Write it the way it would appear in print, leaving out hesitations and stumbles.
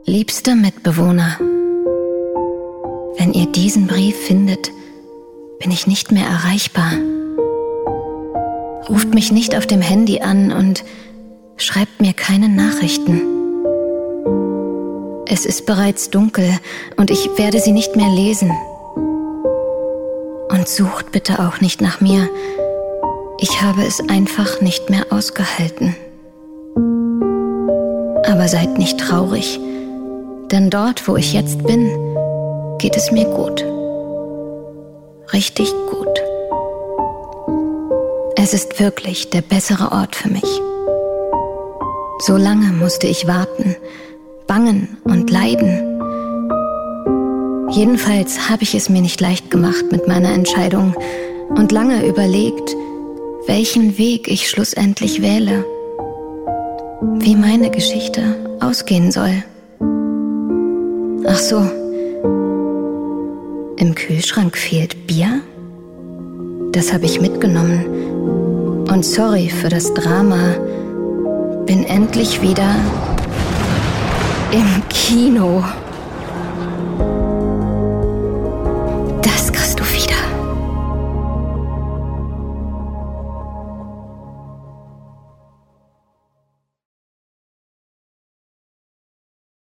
Liebster Mitbewohner, wenn ihr diesen Brief findet, bin ich nicht mehr erreichbar. Ruft mich nicht auf dem Handy an und schreibt mir keine Nachrichten. Es ist bereits dunkel und ich werde sie nicht mehr lesen. Und sucht bitte auch nicht nach mir. Ich habe es einfach nicht mehr ausgehalten. Aber seid nicht traurig, denn dort, wo ich jetzt bin, geht es mir gut. Richtig gut. Es ist wirklich der bessere Ort für mich. So lange musste ich warten, bangen und leiden. Jedenfalls habe ich es mir nicht leicht gemacht mit meiner Entscheidung und lange überlegt, welchen Weg ich schlussendlich wähle, wie meine Geschichte ausgehen soll. Ach so, im Kühlschrank fehlt Bier? Das habe ich mitgenommen. Und sorry für das Drama, bin endlich wieder im Kino.